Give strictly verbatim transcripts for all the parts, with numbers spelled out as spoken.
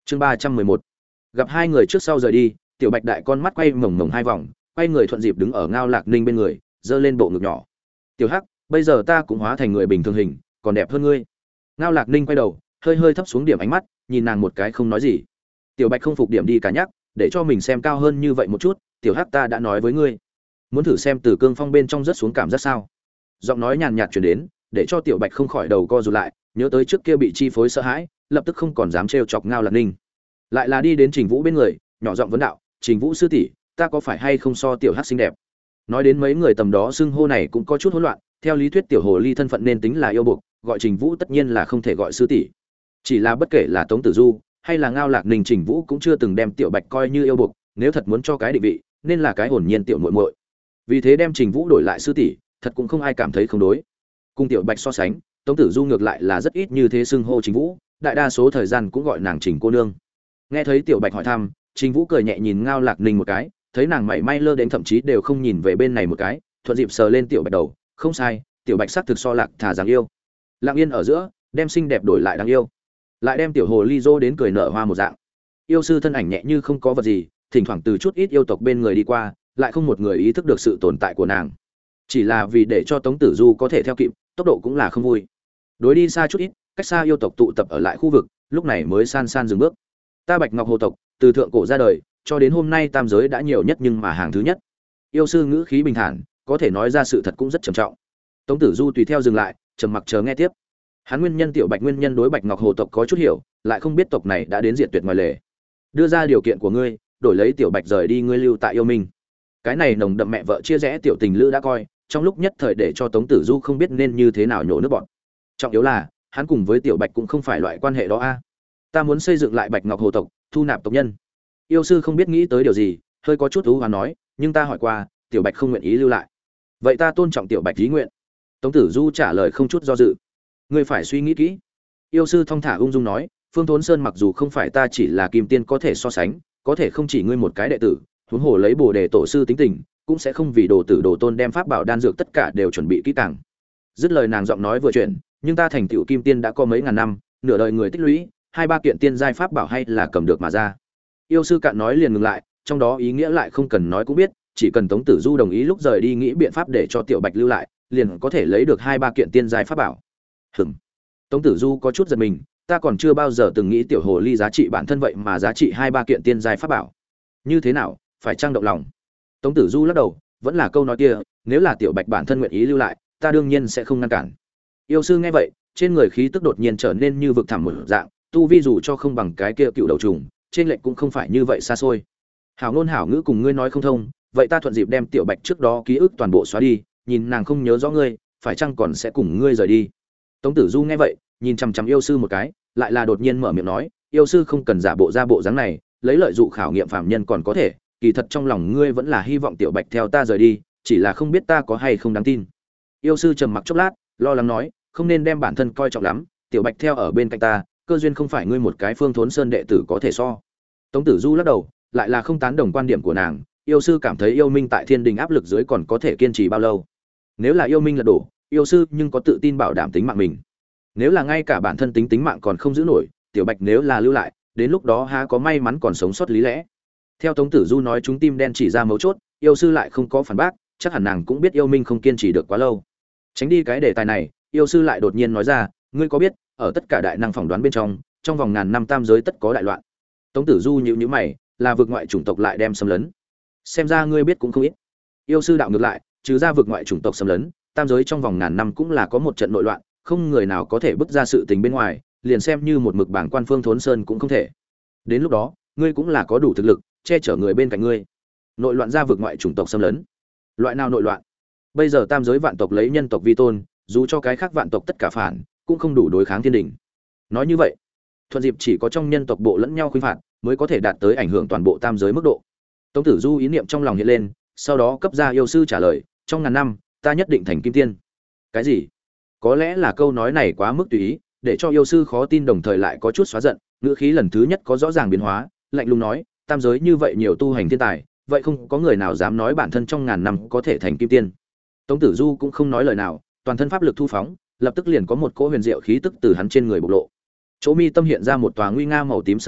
Chương ba trăm mười một. Gặp hai người trước sau rời đi, Tiểu Bạch đại con mắt quay mồng mồng hai vòng, quay người thuận dịp đứng ở Ngao Lạc Ninh bên người, giơ lên bộ ngực nhỏ. "Tiểu Hắc, bây giờ ta cũng hóa thành người bình thường hình, còn đẹp hơn ngươi." Ngao Lạc Ninh quay đầu, hơi hơi thấp xuống điểm ánh mắt, nhìn nàng một cái không nói gì. Tiểu Bạch không phục điểm đi cả nhắc, để cho mình xem cao hơn như vậy một chút, "Tiểu Hắc, ta đã nói với ngươi, muốn thử xem từ cương phong bên trong rất xuống cảm giác sao?" Giọng nói nhàn nhạt truyền đến, để cho Tiểu Bạch không khỏi đầu co rụt lại, nhớ tới trước kia bị chi phối sợ hãi, lập tức không còn dám trêu chọc Ngao Lạc Ninh. Lại là đi đến Trình Vũ bên người, nhỏ giọng vấn đạo, "Trình Vũ sư tỷ, ta có phải hay không so Tiểu Hắc xinh đẹp?" Nói đến mấy người tầm đó xưng hô này cũng có chút hỗn loạn, theo lý thuyết tiểu hồ ly thân phận nên tính là yêu buộc, gọi Trình Vũ tất nhiên là không thể gọi sư tỷ. Chỉ là bất kể là Tống Tử Du hay là Ngao Lạc Ninh, Trình Vũ cũng chưa từng đem Tiểu Bạch coi như yêu buộc, nếu thật muốn cho cái định vị, nên là cái hồn nhiên tiểu muội muội. Vì thế đem Trình Vũ đổi lại sư tỷ, thật cũng không ai cảm thấy không đối. Cùng Tiểu Bạch so sánh, Tống Tử Du ngược lại là rất ít như thế xưng hô Trình Vũ, đại đa số thời gian cũng gọi nàng Trình cô nương. Nghe thấy Tiểu Bạch hỏi thăm, Trình Vũ cười nhẹ nhìn Ngao Lạc Ninh một cái, thấy nàng mảy may lơ đến thậm chí đều không nhìn về bên này một cái, thuận dịp sờ lên Tiểu Bạch đầu, không sai, Tiểu Bạch sắc thực so Lạc thà dáng yêu. Lặng yên ở giữa, đem xinh đẹp đổi lại đáng yêu, lại đem tiểu hồ ly dô đến cười nở hoa một dạng. Yêu sư thân ảnh nhẹ như không có vật gì, thỉnh thoảng từ chút ít yêu tộc bên người đi qua, lại không một người ý thức được sự tồn tại của nàng. Chỉ là vì để cho Tống Tử Du có thể theo kịp, tốc độ cũng là không vui. Đối đi xa chút ít, cách xa yêu tộc tụ tập ở lại khu vực, lúc này mới san san dừng bước. Ta Bạch Ngọc Hồ tộc, từ thượng cổ ra đời, cho đến hôm nay tam giới đã nhiều nhất nhưng mà hàng thứ nhất. Yêu sư ngữ khí bình thản, có thể nói ra sự thật cũng rất trầm trọng. Tống Tử Du tùy theo dừng lại, trầm mặc chờ nghe tiếp. Hắn nguyên nhân Tiểu Bạch nguyên nhân đối Bạch Ngọc Hồ tộc có chút hiểu, lại không biết tộc này đã đến diệt tuyệt ngoài lề. Đưa ra điều kiện của ngươi, đổi lấy Tiểu Bạch rời đi ngươi lưu tại yêu minh. Cái này nồng đậm mẹ vợ chia rẽ tiểu tình lữ đã coi, trong lúc nhất thời để cho Tống Tử Du không biết nên như thế nào nhổ nước bọt. Trọng yếu là, hắn cùng với Tiểu Bạch cũng không phải loại quan hệ đó a. Ta muốn xây dựng lại Bạch Ngọc Hồ tộc, thu nạp tộc nhân. Yêu sư không biết nghĩ tới điều gì, hơi có chút u hoán nói, nhưng ta hỏi qua, Tiểu Bạch không nguyện ý lưu lại. Vậy ta tôn trọng Tiểu Bạch ý nguyện. Tống Tử Du trả lời không chút do dự. Ngươi phải suy nghĩ kỹ. Yêu sư thong thả ung dung nói, Phương Thốn Sơn mặc dù không phải ta chỉ là kim tiên có thể so sánh, có thể không chỉ ngươi một cái đệ tử, huống hồ lấy Bồ Đề tổ sư tính tình, cũng sẽ không vì đồ tử đồ tôn đem pháp bảo đan dược tất cả đều chuẩn bị kỹ càng. Dứt lời nàng giọng nói vừa chuyển, nhưng ta thành tựu kim tiên đã có mấy ngàn năm, nửa đời người tích lũy, hai ba kiện tiên giai pháp bảo hay là cầm được mà ra. Yêu sư cạn nói liền ngừng lại, trong đó ý nghĩa lại không cần nói cũng biết, chỉ cần Tống Tử Du đồng ý lúc rời đi nghĩ biện pháp để cho Tiểu Bạch lưu lại, liền có thể lấy được hai ba kiện tiên giai pháp bảo. Hừm. Tống Tử Du có chút giật mình, ta còn chưa bao giờ từng nghĩ tiểu hồ ly giá trị bản thân vậy mà giá trị hai ba kiện tiên giai pháp bảo. Như thế nào, phải trang động lòng? Tống Tử Du lắc đầu, vẫn là câu nói kia, nếu là Tiểu Bạch bản thân nguyện ý lưu lại, ta đương nhiên sẽ không ngăn cản. Yêu sư nghe vậy, trên người khí tức đột nhiên trở nên như vực thẳm một dạng, tu vi dù cho không bằng cái kia cựu đầu trùng, trên lệnh cũng không phải như vậy xa xôi. Hảo ngôn hảo ngữ cùng ngươi nói không thông, vậy ta thuận dịp đem Tiểu Bạch trước đó ký ức toàn bộ xóa đi, nhìn nàng không nhớ rõ ngươi, phải chăng còn sẽ cùng ngươi rời đi. Tống Tử Du nghe vậy, nhìn chằm chằm yêu sư một cái, lại là đột nhiên mở miệng nói, yêu sư không cần giả bộ ra bộ dáng này, lấy lợi dụ khảo nghiệm phàm nhân còn có thể, kỳ thật trong lòng ngươi vẫn là hy vọng Tiểu Bạch theo ta rời đi, chỉ là không biết ta có hay không đáng tin. Yêu sư trầm mặc chốc lát, lo lắng nói, không nên đem bản thân coi trọng lắm, Tiểu Bạch theo ở bên cạnh ta, cơ duyên không phải ngươi một cái Phương Thốn Sơn đệ tử có thể so. Tống Tử Du lắc đầu, lại là không tán đồng quan điểm của nàng, yêu sư cảm thấy yêu minh tại thiên đình áp lực dưới còn có thể kiên trì bao lâu. Nếu là yêu minh là đổ, yêu sư nhưng có tự tin bảo đảm tính mạng mình. Nếu là ngay cả bản thân tính tính mạng còn không giữ nổi, Tiểu Bạch nếu là lưu lại, đến lúc đó há có may mắn còn sống sót lý lẽ. Theo Tống Tử Du nói chúng tim đen chỉ ra mấu chốt, yêu sư lại không có phản bác, chắc hẳn nàng cũng biết yêu minh không kiên trì được quá lâu. Tránh đi cái đề tài này, yêu sư lại đột nhiên nói ra, ngươi có biết, ở tất cả đại năng phỏng đoán bên trong, trong vòng ngàn năm tam giới tất có đại loạn. Tống Tử Du nhíu nhíu mày, là vực ngoại chủng tộc lại đem xâm lấn. Xem ra ngươi biết cũng không ít. Yêu sư đạo ngược lại, trừ ra vực ngoại chủng tộc xâm lấn, tam giới trong vòng ngàn năm cũng là có một trận nội loạn, không người nào có thể bứt ra sự tình bên ngoài, liền xem như một mực bảng quan Phương Thốn Sơn cũng không thể. Đến lúc đó, ngươi cũng là có đủ thực lực che chở người bên cạnh ngươi. Nội loạn ra vực ngoại chủng tộc xâm lấn. Loại nào nội loạn? Bây giờ tam giới vạn tộc lấy nhân tộc vi tôn, dù cho cái khác vạn tộc tất cả phản, cũng không đủ đối kháng thiên đình. Nói như vậy, thuận dịp chỉ có trong nhân tộc bộ lẫn nhau khuynh phạt, mới có thể đạt tới ảnh hưởng toàn bộ tam giới mức độ. Tống Tử Du ý niệm trong lòng hiện lên, sau đó cấp ra yêu sư trả lời, trong ngàn năm, ta nhất định thành kim tiên. Cái gì? Có lẽ là câu nói này quá mức tùy ý, để cho yêu sư khó tin đồng thời lại có chút xóa giận, ngữ khí lần thứ nhất có rõ ràng biến hóa, lạnh lùng nói, tam giới như vậy nhiều tu hành thiên tài, vậy không có người nào dám nói bản thân trong ngàn năm có thể thành kim tiên. Tống Tử Du cũng không nói lời nào, toàn thân pháp lực thu phóng, lập tức liền có một cỗ huyền diệu khí tức từ hắn trên người bộc lộ. Chỗ mi tâm hiện ra một tòa nguy nga màu tím sơn ảnh,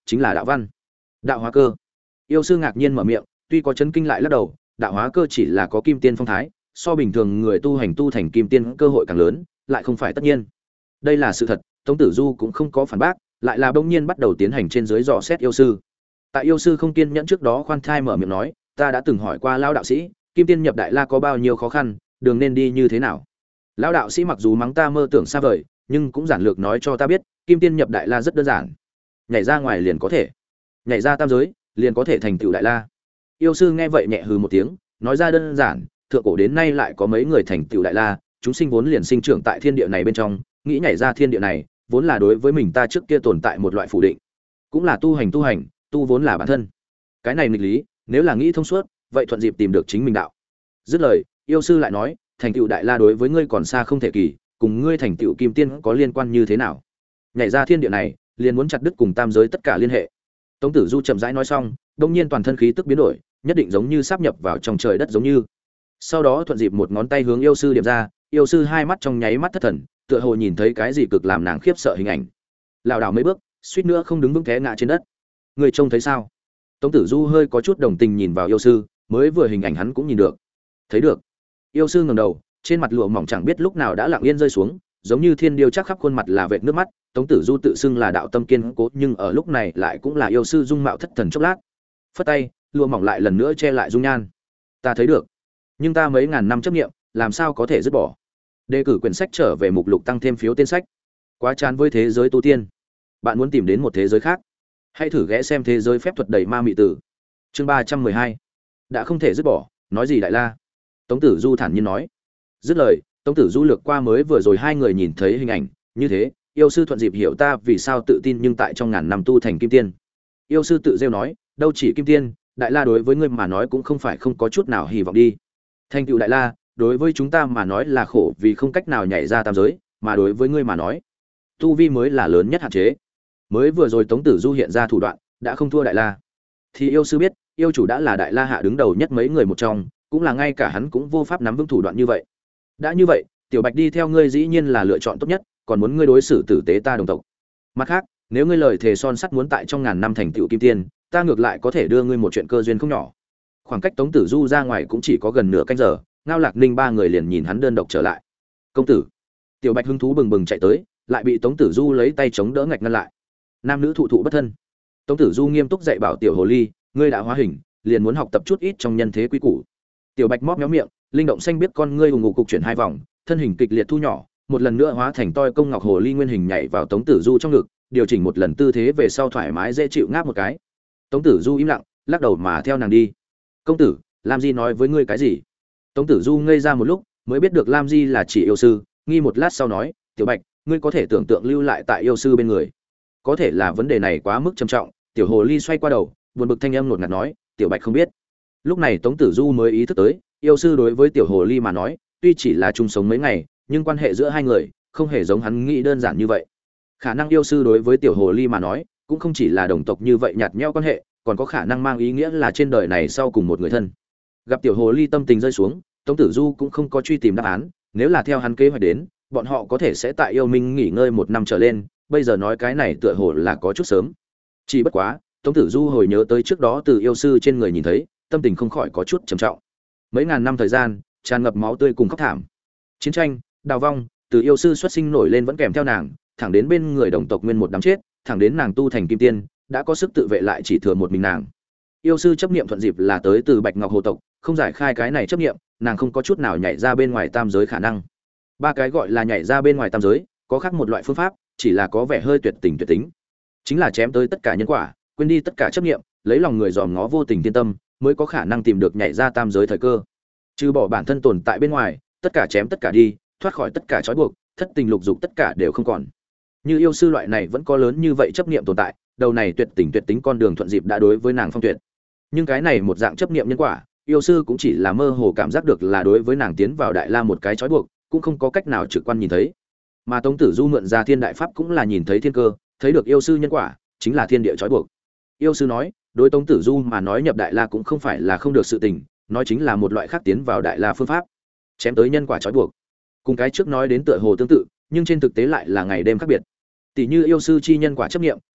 chính là đạo văn, đạo hóa cơ. Yêu sư ngạc nhiên mở miệng, tuy có chấn kinh lại lắc đầu, đạo hóa cơ chỉ là có kim tiên phong thái, so bình thường người tu hành tu thành kim tiên cơ hội càng lớn, lại không phải tất nhiên. Đây là sự thật, Tống Tử Du cũng không có phản bác, lại là bỗng nhiên bắt đầu tiến hành trên dưới dò xét yêu sư. Tại yêu sư không kiên nhẫn trước đó khoan thai mở miệng nói, ta đã từng hỏi qua lão đạo sĩ, kim tiên nhập đại la có bao nhiêu khó khăn, đường nên đi như thế nào. Lão đạo sĩ mặc dù mắng ta mơ tưởng xa vời, nhưng cũng giản lược nói cho ta biết, kim tiên nhập đại la rất đơn giản, nhảy ra ngoài liền có thể, nhảy ra tam giới liền có thể thành tựu đại la. Yêu sư nghe vậy nhẹ hừ một tiếng, nói ra đơn giản, thượng cổ đến nay lại có mấy người thành tựu đại la, chúng sinh vốn liền sinh trưởng tại thiên địa này bên trong, nghĩ nhảy ra thiên địa này, vốn là đối với mình ta trước kia tồn tại một loại phủ định, cũng là tu hành tu hành, tu vốn là bản thân. Cái này nghịch lý, nếu là nghĩ thông suốt, vậy thuận dịp tìm được chính mình đạo. Dứt lời, yêu sư lại nói, thành tựu đại la đối với ngươi còn xa không thể kỳ, cùng ngươi thành tựu kim tiên có liên quan như thế nào? Nhảy ra thiên địa này, liền muốn chặt đứt cùng tam giới tất cả liên hệ. Tống Tử Du chậm rãi nói xong, đột nhiên toàn thân khí tức biến đổi, nhất định giống như sáp nhập vào trong trời đất giống như. Sau đó thuận dịp một ngón tay hướng yêu sư điểm ra, yêu sư hai mắt trong nháy mắt thất thần, tựa hồ nhìn thấy cái gì cực làm nàng khiếp sợ hình ảnh. Lảo đảo mấy bước, suýt nữa không đứng vững té ngã trên đất. Người trông thấy sao? Tống Tử Du hơi có chút đồng tình nhìn vào yêu sư, mới vừa hình ảnh hắn cũng nhìn được. Thấy được. Yêu sư ngẩng đầu, trên mặt lụa mỏng chẳng biết lúc nào đã lặng yên rơi xuống, giống như thiên điêu chắc khắp khuôn mặt là vệt nước mắt. Tống Tử Du tự xưng là đạo tâm kiên cố, nhưng ở lúc này lại cũng là yêu sư dung mạo thất thần chốc lát. Phất tay, lụa mỏng lại lần nữa che lại dung nhan. Ta thấy được, nhưng ta mấy ngàn năm chấp niệm, làm sao có thể dứt bỏ? Đề cử quyển sách trở về mục lục tăng thêm phiếu tên sách. Quá chán với thế giới tu tiên. Bạn muốn tìm đến một thế giới khác? Hãy thử ghé xem thế giới phép thuật đầy ma mị tử. Chương ba trăm mười hai. Đã không thể dứt bỏ, nói gì đại la? Tống Tử Du thản nhiên nói. Dứt lời, Tống Tử Du lược qua mới vừa rồi hai người nhìn thấy hình ảnh, như thế, yêu sư thuận dịp hiểu ta vì sao tự tin nhưng tại trong ngàn năm tu thành kim tiên. Yêu sư tự rêu nói, đâu chỉ kim tiên, đại la đối với ngươi mà nói cũng không phải không có chút nào hy vọng đi. Thành tựu đại la, đối với chúng ta mà nói là khổ vì không cách nào nhảy ra tam giới, mà đối với ngươi mà nói, tu vi mới là lớn nhất hạn chế. Mới vừa rồi Tống Tử Du hiện ra thủ đoạn, đã không thua đại la. Thì yêu sư biết, yêu chủ đã là đại la hạ đứng đầu nhất mấy người một trong, cũng là ngay cả hắn cũng vô pháp nắm vững thủ đoạn như vậy. Đã như vậy, Tiểu Bạch đi theo ngươi dĩ nhiên là lựa chọn tốt nhất, còn muốn ngươi đối xử tử tế ta đồng tộc. Mặt khác, nếu ngươi lời thề son sắt muốn tại trong ngàn năm thành tựu kim tiên, ta ngược lại có thể đưa ngươi một chuyện cơ duyên không nhỏ. Khoảng cách Tống Tử Du ra ngoài cũng chỉ có gần nửa canh giờ, Ngao Lạc Ninh ba người liền nhìn hắn đơn độc trở lại. Công tử. Tiểu Bạch hứng thú bừng bừng chạy tới, lại bị Tống Tử Du lấy tay chống đỡ ngạch ngăn lại. Nam nữ thụ thụ bất thân. Tống Tử Du nghiêm túc dạy bảo tiểu hồ ly, ngươi đã hóa hình, liền muốn học tập chút ít trong nhân thế quý củ. Tiểu Bạch móc méo miệng, linh động xanh biết con ngươi ù ngục cục chuyển hai vòng, thân hình kịch liệt thu nhỏ, một lần nữa hóa thành toi công ngọc hồ ly nguyên hình nhảy vào Tống Tử Du trong ngực, điều chỉnh một lần tư thế về sau thoải mái dễ chịu ngáp một cái. Tống Tử Du im lặng, lắc đầu mà theo nàng đi. Công tử, Lam Di nói với ngươi cái gì? Tống Tử Du ngây ra một lúc, mới biết được Lam Di là chỉ yêu sư, nghi một lát sau nói, Tiểu Bạch, ngươi có thể tưởng tượng lưu lại tại yêu sư bên người. Có thể là vấn đề này quá mức trầm trọng, tiểu hồ ly xoay qua đầu, buồn bực thanh âm nột ngạt nói, Tiểu Bạch không biết. Lúc này Tống Tử Du mới ý thức tới, yêu sư đối với tiểu hồ ly mà nói, tuy chỉ là chung sống mấy ngày, nhưng quan hệ giữa hai người không hề giống hắn nghĩ đơn giản như vậy. Khả năng yêu sư đối với tiểu hồ ly mà nói, cũng không chỉ là đồng tộc như vậy nhạt nhẽo quan hệ, còn có khả năng mang ý nghĩa là trên đời này sau cùng một người thân. Gặp tiểu hồ ly tâm tình rơi xuống, Tống Tử Du cũng không có truy tìm đáp án, nếu là theo hắn kế hoạch đến, bọn họ có thể sẽ tại yêu minh nghỉ ngơi một năm trở lên, bây giờ nói cái này tựa hồ là có chút sớm. Chỉ bất quá, Tống Tử Du hồi nhớ tới trước đó từ yêu sư trên người nhìn thấy, tâm tình không khỏi có chút trầm trọng. Mấy ngàn năm thời gian, tràn ngập máu tươi cùng khóc thảm. Chiến tranh, đào vong, từ yêu sư xuất sinh nổi lên vẫn kèm theo nàng, thẳng đến bên người đồng tộc nguyên một đám chết, thẳng đến nàng tu thành kim tiên, đã có sức tự vệ lại chỉ thừa một mình nàng. Yêu sư chấp niệm thuận dịp là tới từ Bạch Ngọc Hồ tộc, không giải khai cái này chấp niệm, nàng không có chút nào nhảy ra bên ngoài tam giới khả năng. Ba cái gọi là nhảy ra bên ngoài tam giới, có khác một loại phương pháp, chỉ là có vẻ hơi tuyệt tình tuyệt tính. Chính là chém tới tất cả nhân quả, quên đi tất cả chấp niệm, lấy lòng người dòm ngó vô tình tiên tâm, mới có khả năng tìm được nhảy ra tam giới thời cơ. Trừ bỏ bản thân tồn tại bên ngoài, tất cả chém tất cả đi, thoát khỏi tất cả trói buộc, thất tình lục dục tất cả đều không còn. Như yêu sư loại này vẫn có lớn như vậy chấp niệm tồn tại, đầu này tuyệt tình tuyệt tính con đường thuận dịp đã đối với nàng phong tuyệt. Nhưng cái này một dạng chấp niệm nhân quả, yêu sư cũng chỉ là mơ hồ cảm giác được là đối với nàng tiến vào đại la một cái trói buộc, cũng không có cách nào trực quan nhìn thấy. Mà Tống Tử Du mượn ra thiên đại pháp cũng là nhìn thấy thiên cơ, thấy được yêu sư nhân quả, chính là thiên địa trói buộc. Yêu sư nói, đối Tống Tử Du mà nói nhập đại la cũng không phải là không được sự tình, nói chính là một loại khác tiến vào đại la phương pháp, chém tới nhân quả trói buộc. Cùng cái trước nói đến tựa hồ tương tự, nhưng trên thực tế lại là ngày đêm khác biệt. Tỷ như yêu sư chi nhân quả chấp niệm,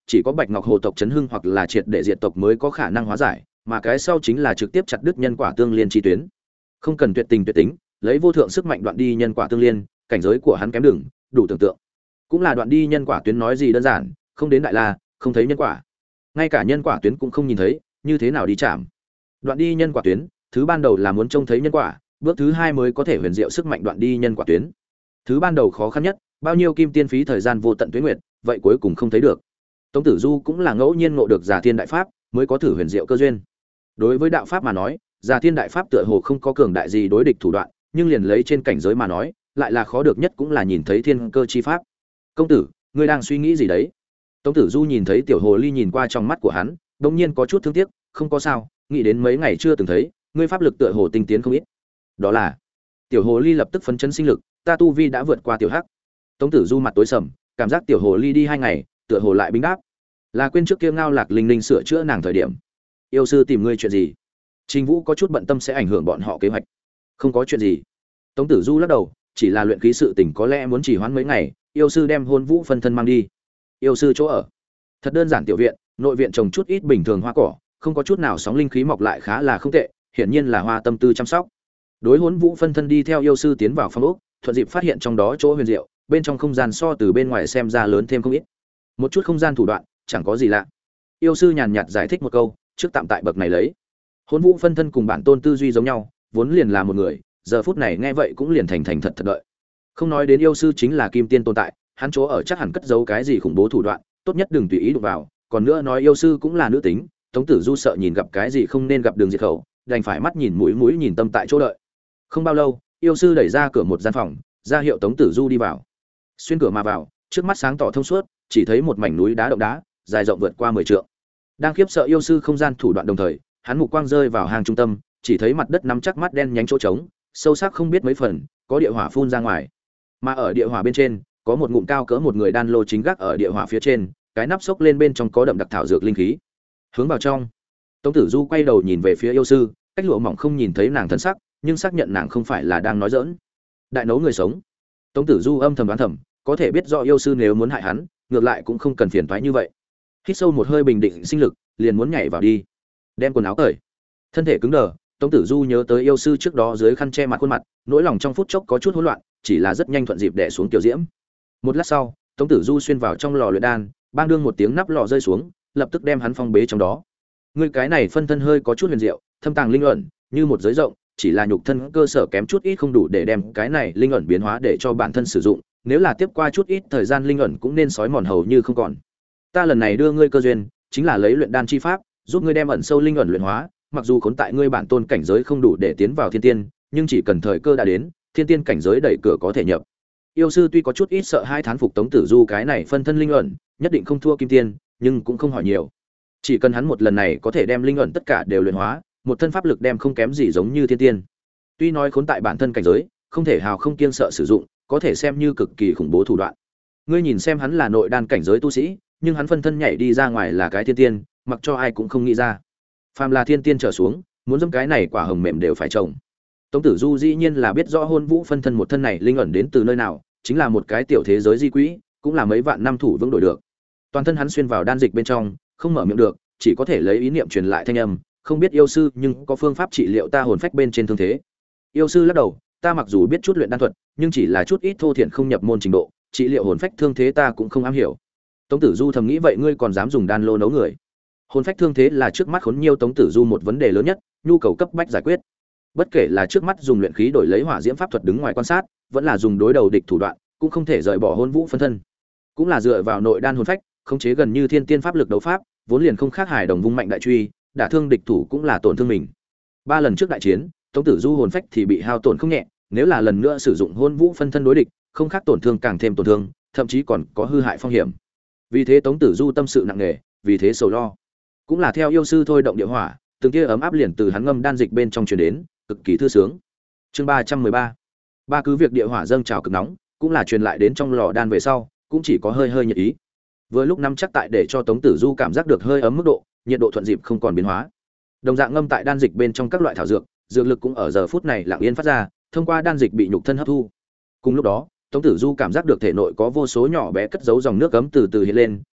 chỉ có Bạch Ngọc Hồ tộc chấn hưng hoặc là triệt để diệt tộc mới có khả năng hóa giải, mà cái sau chính là trực tiếp chặt đứt nhân quả tương liên chi tuyến. Không cần tuyệt tình tuyệt tính, lấy vô thượng sức mạnh đoạn đi nhân quả tương liên, cảnh giới của hắn kém đừng, đủ tưởng tượng. Cũng là đoạn đi nhân quả tuyến nói gì đơn giản, không đến đại la, không thấy nhân quả. Ngay cả nhân quả tuyến cũng không nhìn thấy, như thế nào đi chạm. Đoạn đi nhân quả tuyến, thứ ban đầu là muốn trông thấy nhân quả, bước thứ hai mới có thể huyền diệu sức mạnh đoạn đi nhân quả tuyến. Thứ ban đầu khó khăn nhất, bao nhiêu kim tiên phí thời gian vô tận tuyết nguyệt, vậy cuối cùng không thấy được. Tống Tử Du cũng là ngẫu nhiên ngộ được Già Thiên đại pháp, mới có thử huyền diệu cơ duyên. Đối với đạo pháp mà nói, Già Thiên đại pháp tựa hồ không có cường đại gì đối địch thủ đoạn, nhưng liền lấy trên cảnh giới mà nói, lại là khó được nhất cũng là nhìn thấy thiên cơ chi pháp. Công tử, ngươi đang suy nghĩ gì đấy? Tống Tử Du nhìn thấy tiểu hồ ly nhìn qua trong mắt của hắn, đột nhiên có chút thương tiếc, không có sao, nghĩ đến mấy ngày chưa từng thấy, ngươi pháp lực tựa hồ tinh tiến không ít. Đó là. Tiểu hồ ly lập tức phấn chấn sinh lực, ta tu vi đã vượt qua tiểu hắc. Tống Tử Du mặt tối sầm, cảm giác tiểu hồ ly đi hai ngày, tựa hồ lại bính đáp. Là quên trước kia Ngao Lạc Linh Linh sửa chữa nàng thời điểm. Yêu sư tìm ngươi chuyện gì? Trình Vũ có chút bận tâm sẽ ảnh hưởng bọn họ kế hoạch. Không có chuyện gì. Tống Tử Du lắc đầu, chỉ là luyện khí sự tình có lẽ muốn trì hoãn mấy ngày, yêu sư đem Hôn Vũ phân thân mang đi. Yêu sư chỗ ở. Thật đơn giản tiểu viện, nội viện trồng chút ít bình thường hoa cỏ, không có chút nào sóng linh khí mọc lại khá là không tệ, hiển nhiên là hoa tâm tư chăm sóc. Đối Hôn Vũ phân thân đi theo yêu sư tiến vào phòng ốc, thuận dịp phát hiện trong đó chỗ huyền diệu, bên trong không gian so từ bên ngoài xem ra lớn thêm không ít. Một chút không gian thủ đoạn, chẳng có gì lạ. Yêu sư nhàn nhạt giải thích một câu, trước tạm tại bậc này lấy. Hôn Vũ phân thân cùng bản tôn tư duy giống nhau, vốn liền là một người, giờ phút này nghe vậy cũng liền thành thành thật thật đợi. Không nói đến yêu sư chính là kim tiên tồn tại, hắn chỗ ở chắc hẳn cất giấu cái gì khủng bố thủ đoạn, tốt nhất đừng tùy ý đụng vào, còn nữa nói yêu sư cũng là nữ tính, Tống Tử Du sợ nhìn gặp cái gì không nên gặp đường diệt khẩu, đành phải mắt nhìn mũi mũi nhìn tâm tại chỗ đợi. Không bao lâu, yêu sư đẩy ra cửa một gian phòng, ra hiệu Tống Tử Du đi vào. Xuyên cửa mà vào, trước mắt sáng tỏ thông suốt, chỉ thấy một mảnh núi đá động đá, dài rộng vượt qua mười trượng. Đang khiếp sợ yêu sư không gian thủ đoạn đồng thời, hắn mục quang rơi vào hang trung tâm, chỉ thấy mặt đất nắm chắc mắt đen nhánh chỗ trống, sâu sắc không biết mấy phần, có địa hỏa phun ra ngoài. Mà ở địa hỏa bên trên, có một ngụm cao cỡ một người đan lô chính gác ở địa hỏa phía trên, cái nắp xốc lên bên trong có đậm đặc thảo dược linh khí. Hướng vào trong, Tống Tử Du quay đầu nhìn về phía yêu sư, cách lụa mỏng không nhìn thấy nàng thân sắc, nhưng xác nhận nàng không phải là đang nói giỡn. Đại nấu người sống. Tống Tử Du âm thầm đoán thầm, có thể biết rõ yêu sư nếu muốn hại hắn, ngược lại cũng không cần phiền toái như vậy. Hít sâu một hơi bình định sinh lực, liền muốn nhảy vào đi. Đem quần áo cởi. Thân thể cứng đờ, Tống Tử Du nhớ tới yêu sư trước đó dưới khăn che mặt khuôn mặt, nỗi lòng trong phút chốc có chút hỗn loạn, chỉ là rất nhanh thuận dịp đè xuống tiểu diễm. Một lát sau, Tống Tử Du xuyên vào trong lò luyện đan, bang đương một tiếng nắp lò rơi xuống, lập tức đem hắn phong bế trong đó. Người cái này phân thân hơi có chút huyền diệu, thâm tàng linh ẩn, như một giới rộng, chỉ là nhục thân cơ sở kém chút ít không đủ để đem cái này linh ẩn biến hóa để cho bản thân sử dụng, nếu là tiếp qua chút ít thời gian linh ẩn cũng nên sói mòn hầu như không còn. Ta lần này đưa ngươi cơ duyên, chính là lấy luyện đan chi pháp, giúp ngươi đem ẩn sâu linh ẩn luyện hóa, mặc dù khốn tại ngươi bản tôn cảnh giới không đủ để tiến vào thiên tiên, nhưng chỉ cần thời cơ đã đến, thiên tiên cảnh giới đẩy cửa có thể nhập. Yêu sư tuy có chút ít sợ hai thán phục Tống Tử Du cái này phân thân linh ẩn, nhất định không thua kim tiên, nhưng cũng không hỏi nhiều. Chỉ cần hắn một lần này có thể đem linh ẩn tất cả đều luyện hóa, một thân pháp lực đem không kém gì giống như thiên tiên. Tuy nói khốn tại bản thân cảnh giới, không thể hào không kiêng sợ sử dụng, có thể xem như cực kỳ khủng bố thủ đoạn. Ngươi nhìn xem hắn là nội đan cảnh giới tu sĩ, nhưng hắn phân thân nhảy đi ra ngoài là cái thiên tiên, mặc cho ai cũng không nghĩ ra. Phàm là thiên tiên trở xuống, muốn dâm cái này quả hồng mềm đều phải trồng. Tống Tử Du dĩ nhiên là biết rõ Hôn Vũ phân thân một thân này linh ẩn đến từ nơi nào, chính là một cái tiểu thế giới di quỹ, cũng là mấy vạn năm thủ vững đổi được. Toàn thân hắn xuyên vào đan dịch bên trong, không mở miệng được, chỉ có thể lấy ý niệm truyền lại thanh âm, không biết yêu sư nhưng có phương pháp trị liệu ta hồn phách bên trên thương thế. Yêu sư lắc đầu, ta mặc dù biết chút luyện đan thuật, nhưng chỉ là chút ít thô thiện không nhập môn trình độ, trị liệu hồn phách thương thế ta cũng không am hiểu. Tống Tử Du thầm nghĩ vậy ngươi còn dám dùng đan lô nấu người? Hồn phách thương thế là trước mắt khốn nhiều Tống Tử Du một vấn đề lớn nhất, nhu cầu cấp bách giải quyết. Bất kể là trước mắt dùng luyện khí đổi lấy hỏa diễm pháp thuật đứng ngoài quan sát, vẫn là dùng đối đầu địch thủ đoạn, cũng không thể rời bỏ Hôn Vũ phân thân. Cũng là dựa vào nội đan hồn phách, khống chế gần như thiên tiên pháp lực đấu pháp, vốn liền không khác hài đồng vung mạnh đại truy, đả thương địch thủ cũng là tổn thương mình. Ba lần trước đại chiến, Tống Tử Du hồn phách thì bị hao tổn không nhẹ, nếu là lần nữa sử dụng Hôn Vũ phân thân đối địch, không khác tổn thương càng thêm tổn thương, thậm chí còn có hư hại phong hiểm. Vì thế Tống Tử Du tâm sự nặng nề, vì thế sầu lo. Cũng là theo yêu sư thôi động địa hỏa, từng tia ấm áp liền từ hắn ngâm đan dịch bên trong truyền đến, cực kỳ thư sướng. Chương ba trăm mười ba. Ba cứ việc địa hỏa dâng trào cực nóng, cũng là truyền lại đến trong lò đan về sau, cũng chỉ có hơi hơi nhiệt ý. Vừa lúc nắm chắc tại để cho Tống Tử Du cảm giác được hơi ấm mức độ, nhiệt độ thuận dịp không còn biến hóa. Đồng dạng ngâm tại đan dịch bên trong các loại thảo dược, dược lực cũng ở giờ phút này lặng yên phát ra, thông qua đan dịch bị nhục thân hấp thu. Cùng lúc đó, Tống Tử Du cảm giác được thể nội có vô số nhỏ bé cất giấu dòng nước ấm từ từ hiện lên,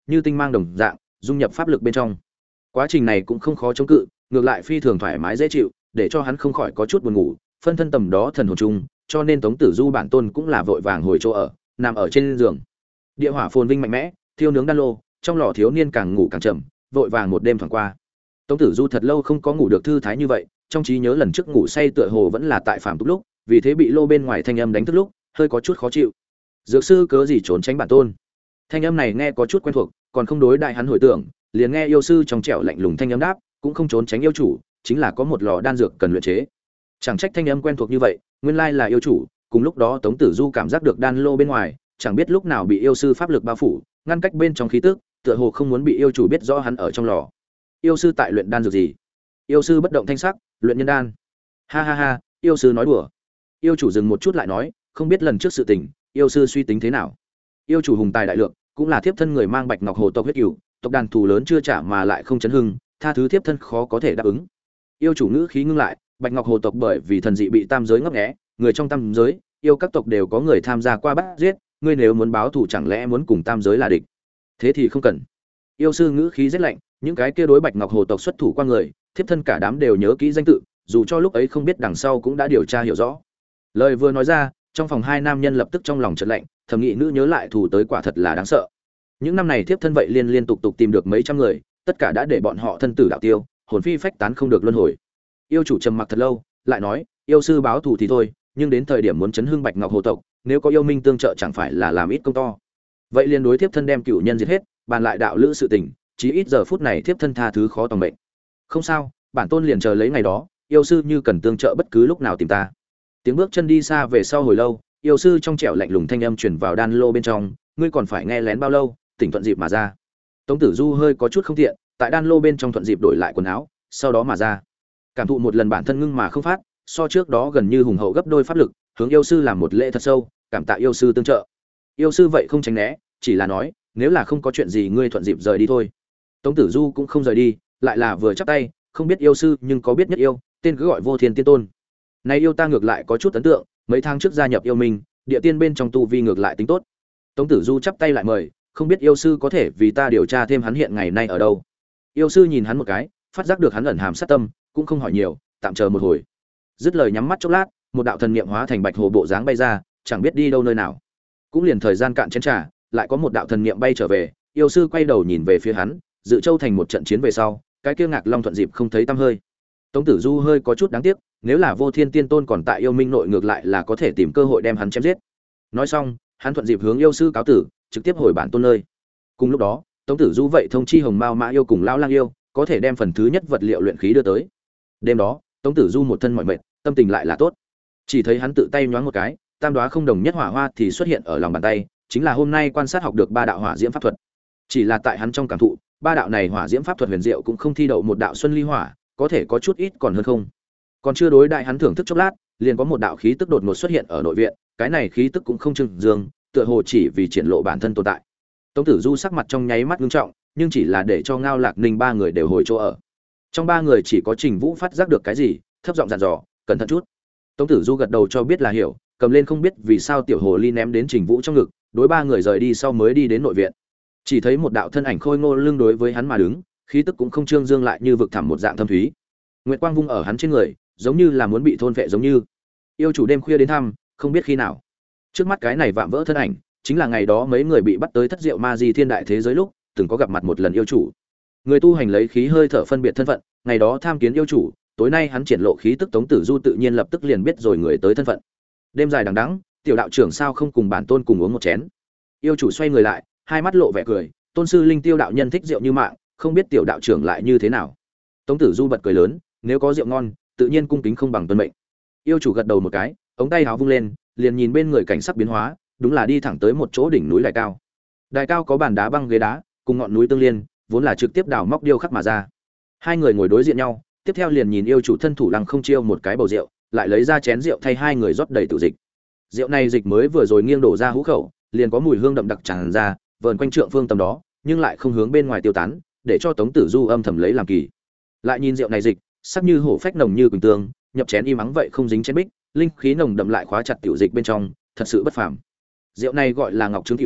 như tinh mang đồng dạng dung nhập pháp lực bên trong. Quá trình này cũng không khó chống cự, ngược lại phi thường thoải mái dễ chịu, để cho hắn không khỏi có chút buồn ngủ, phân thân tầm đó thần hồn chung, cho nên Tống Tử Du bản tôn cũng là vội vàng hồi chỗ ở, nằm ở trên giường. Địa hỏa phồn vinh mạnh mẽ, thiêu nướng đan lô, trong lò thiếu niên càng ngủ càng chậm, vội vàng một đêm thoảng qua. Tống Tử Du thật lâu không có ngủ được thư thái như vậy, trong trí nhớ lần trước ngủ say tựa hồ vẫn là tại Phạm Túc lúc, vì thế bị lô bên ngoài thanh âm đánh thức lúc, hơi có chút khó chịu. Dược sư cớ gì trốn tránh bản tôn? Thanh âm này nghe có chút quen thuộc, còn không đối đại hắn hồi tưởng, liền nghe yêu sư trong trẻo lạnh lùng thanh âm đáp, cũng không trốn tránh yêu chủ, chính là có một lò đan dược cần luyện chế. Chẳng trách thanh âm quen thuộc như vậy, nguyên lai là yêu chủ. Cùng lúc đó Tống Tử Du cảm giác được đan lô bên ngoài, chẳng biết lúc nào bị yêu sư pháp lực bao phủ, ngăn cách bên trong khí tức, tựa hồ không muốn bị yêu chủ biết rõ hắn ở trong lò. Yêu sư tại luyện đan dược gì? Yêu sư bất động thanh sắc, luyện nhân đan. Ha ha ha, yêu sư nói đùa. Yêu chủ dừng một chút lại nói, không biết lần trước sự tình, yêu sư suy tính thế nào? Yêu chủ hùng tài đại lượng, cũng là thiếp thân người mang Bạch Ngọc Hồ tộc huyết cửu, tộc đàn thù lớn chưa trả mà lại không chấn hưng, tha thứ thiếp thân khó có thể đáp ứng. Yêu chủ ngữ khí ngưng lại, Bạch Ngọc Hồ tộc bởi vì thần dị bị tam giới ngấp nghé, người trong tam giới, yêu các tộc đều có người tham gia qua bắt giết, ngươi nếu muốn báo thù chẳng lẽ muốn cùng tam giới là địch? Thế thì không cần. Yêu sư ngữ khí rất lạnh, những cái kia đối Bạch Ngọc Hồ tộc xuất thủ qua người, thiếp thân cả đám đều nhớ kỹ danh tự, dù cho lúc ấy không biết đằng sau cũng đã điều tra hiểu rõ. Lời vừa nói ra, trong phòng hai nam nhân lập tức trong lòng chợt lạnh, thầm nghĩ nữ nhớ lại thù tới quả thật là đáng sợ. Những năm này thiếp thân vậy liên liên tục tục tìm được mấy trăm người, tất cả đã để bọn họ thân tử đạo tiêu, hồn phi phách tán không được luân hồi. Yêu chủ trầm mặc thật lâu, lại nói, yêu sư báo thù thì thôi, nhưng đến thời điểm muốn chấn hưng Bạch Ngọc Hồ tộc, nếu có yêu minh tương trợ chẳng phải là làm ít công to. Vậy liên đối thiếp thân đem cửu nhân diệt hết, bàn lại đạo lữ sự tình, chí ít giờ phút này thiếp thân tha thứ khó tòng mệnh. Không sao, bản tôn liền chờ lấy ngày đó, yêu sư như cần tương trợ bất cứ lúc nào tìm ta. Tiếng bước chân đi xa về sau hồi lâu, yêu sư trong trẻo lạnh lùng thanh âm truyền vào đan lô bên trong, ngươi còn phải nghe lén bao lâu, tỉnh thuận dịp mà ra. Tống Tử Du hơi có chút không tiện, tại đan lô bên trong thuận dịp đổi lại quần áo, sau đó mà ra. Cảm thụ một lần bản thân ngưng mà không phát, so trước đó gần như hùng hậu gấp đôi pháp lực, hướng yêu sư làm một lễ thật sâu, cảm tạ yêu sư tương trợ. Yêu sư vậy không tránh né, chỉ là nói, nếu là không có chuyện gì ngươi thuận dịp rời đi thôi. Tống Tử Du cũng không rời đi, lại là vừa chắp tay, không biết yêu sư nhưng có biết nhất yêu, tên cứ gọi Vô Thiên Tiên Tôn. Này yêu ta ngược lại có chút ấn tượng, mấy tháng trước gia nhập yêu minh, địa tiên bên trong tu vi ngược lại tính tốt. Tống Tử Du chắp tay lại mời, không biết yêu sư có thể vì ta điều tra thêm hắn hiện ngày nay ở đâu. Yêu sư nhìn hắn một cái, phát giác được hắn ẩn hàm sát tâm, cũng không hỏi nhiều, tạm chờ một hồi. Dứt lời nhắm mắt chốc lát, một đạo thần niệm hóa thành bạch hồ bộ dáng bay ra, chẳng biết đi đâu nơi nào. Cũng liền thời gian cạn chén trà, lại có một đạo thần niệm bay trở về, yêu sư quay đầu nhìn về phía hắn, dự châu thành một trận chiến về sau, cái kia Ngạc Long thuận dịp không thấy tăm hơi. Tống Tử Du hơi có chút đáng tiếc, nếu là Vô Thiên Tiên Tôn còn tại yêu minh nội ngược lại là có thể tìm cơ hội đem hắn chém giết. Nói xong, hắn thuận dịp hướng yêu sư cáo tử, trực tiếp hồi bản tôn nơi. Cùng lúc đó, Tống Tử Du vậy thông chi Hồng Mao Mã yêu cùng Lão Lang yêu, có thể đem phần thứ nhất vật liệu luyện khí đưa tới. Đêm đó, Tống Tử Du một thân mỏi mệt, tâm tình lại là tốt. Chỉ thấy hắn tự tay nhoáng một cái, tam đóa không đồng nhất hỏa hoa thì xuất hiện ở lòng bàn tay, chính là hôm nay quan sát học được ba đạo hỏa diễm pháp thuật. Chỉ là tại hắn trong cảm thụ, ba đạo này hỏa diễm pháp thuật huyền diệu cũng không thi đậu một đạo xuân ly hỏa, có thể có chút ít còn hơn không. Còn chưa đối đại hắn thưởng thức chốc lát, liền có một đạo khí tức đột ngột xuất hiện ở nội viện, cái này khí tức cũng không trưng dương, tựa hồ chỉ vì triển lộ bản thân tồn tại. Tống Tử Du sắc mặt trong nháy mắt nghiêm trọng, nhưng chỉ là để cho Ngao Lạc Ninh ba người đều hồi chỗ ở. Trong ba người chỉ có Trình Vũ phát giác được cái gì, thấp giọng dặn dò, cẩn thận chút. Tống Tử Du gật đầu cho biết là hiểu, cầm lên không biết vì sao tiểu hồ ly ném đến Trình Vũ trong ngực, đối ba người rời đi sau mới đi đến nội viện. Chỉ thấy một đạo thân ảnh khôi ngô lưng đối với hắn mà đứng, khí tức cũng không trương dương lại như vực thẳm một dạng thâm thúy. Nguyệt quang vung ở hắn trên người, giống như là muốn bị thôn phệ giống như. Yêu chủ đêm khuya đến thăm, không biết khi nào. Trước mắt cái này vạm vỡ thân ảnh, chính là ngày đó mấy người bị bắt tới thất diệu ma di thiên đại thế giới lúc, từng có gặp mặt một lần yêu chủ. Người tu hành lấy khí hơi thở phân biệt thân phận, ngày đó tham kiến yêu chủ, tối nay hắn triển lộ khí tức Tống Tử Du tự nhiên lập tức liền biết rồi người tới thân phận. Đêm dài đằng đẵng, tiểu đạo trưởng sao không cùng bản tôn cùng uống một chén? Yêu chủ xoay người lại, hai mắt lộ vẻ cười, tôn sư linh tiêu đạo nhân thích rượu như mạng, không biết tiểu đạo trưởng lại như thế nào. Tống Tử Du bật cười lớn, nếu có rượu ngon, tự nhiên cung kính không bằng tuân mệnh. Yêu chủ gật đầu một cái, ống tay áo vung lên, liền nhìn bên người cảnh sắc biến hóa, đúng là đi thẳng tới một chỗ đỉnh núi đài cao. Đài cao có bàn đá băng ghế đá, cùng ngọn núi tương liên, vốn là trực tiếp đào móc điêu khắc mà ra. Hai người ngồi đối diện nhau, tiếp theo liền nhìn yêu chủ thân thủ lăng không chiêu một cái bầu rượu, lại lấy ra chén rượu thay hai người rót đầy tự dịch. Rượu này dịch mới vừa rồi nghiêng đổ ra hũ khẩu, liền có mùi hương đậm đặc tràn ra, vờn quanh trượng phương tầm đó, nhưng lại không hướng bên ngoài tiêu tán, để cho Tống Tử Du âm thầm lấy làm kỳ. Lại nhìn rượu này dịch, sắc như hổ phách nồng như quỳnh tương, nhập chén im ắng vậy không dính chén bích, linh khí nồng đậm lại khóa chặt tiểu dịch bên trong, thật sự bất phàm. Rượu này gọi là Ngọc Trướng tiểu,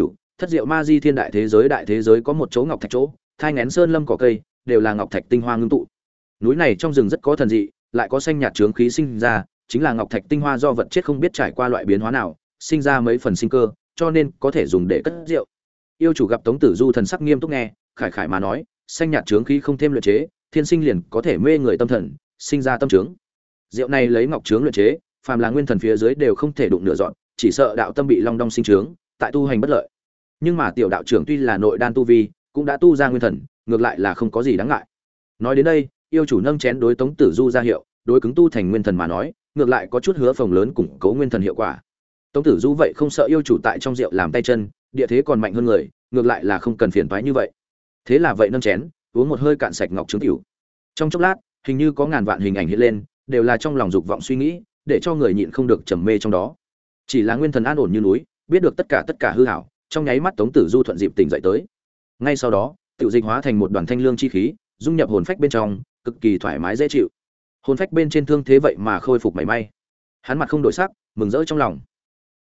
Thất diệu ma di thiên đại thế giới, đại thế giới có một chỗ ngọc thạch chỗ, thai nghén sơn lâm cỏ cây đều là ngọc thạch tinh hoa ngưng tụ. Núi này trong rừng rất có thần dị, lại có xanh nhạt chướng khí sinh ra, chính là ngọc thạch tinh hoa do vật chết không biết trải qua loại biến hóa nào, sinh ra mấy phần sinh cơ, cho nên có thể dùng để cất rượu. Yêu chủ gặp Tống Tử Du thần sắc nghiêm túc nghe, khải khải mà nói, xanh nhạt chướng khí không thêm luyện chế, thiên sinh liền có thể mê người tâm thần, sinh ra tâm trướng. Rượu này lấy ngọc trướng luyện chế, phàm là nguyên thần phía dưới đều không thể đụng nửa dọn, chỉ sợ đạo tâm bị long đong sinh trướng, tại tu hành bất lợi. Nhưng mà tiểu đạo trưởng tuy là nội đan tu vi, cũng đã tu ra nguyên thần, ngược lại là không có gì đáng ngại. Nói đến đây, yêu chủ nâng chén đối Tống Tử Du ra hiệu, đối cứng tu thành nguyên thần mà nói, ngược lại có chút hứa phồng lớn củng cố nguyên thần hiệu quả. Tống Tử Du vậy không sợ yêu chủ tại trong rượu làm tay chân, địa thế còn mạnh hơn người, ngược lại là không cần phiền toái như vậy. Thế là vậy nâng chén, uống một hơi cạn sạch ngọc trướng tiểu. Trong chốc lát, hình như có ngàn vạn hình ảnh hiện lên, đều là trong lòng dục vọng suy nghĩ, để cho người nhịn không được trầm mê trong đó. Chỉ là nguyên thần an ổn như núi, biết được tất cả tất cả hư ảo, trong nháy mắt Tống Tử Du thuận dịp tỉnh dậy tới. Ngay sau đó, tiểu dịch hóa thành một đoàn thanh lương chi khí, dung nhập hồn phách bên trong, cực kỳ thoải mái dễ chịu. Hồn phách bên trên thương thế vậy mà khôi phục mảy may. Hắn mặt không đổi sắc, mừng rỡ trong lòng.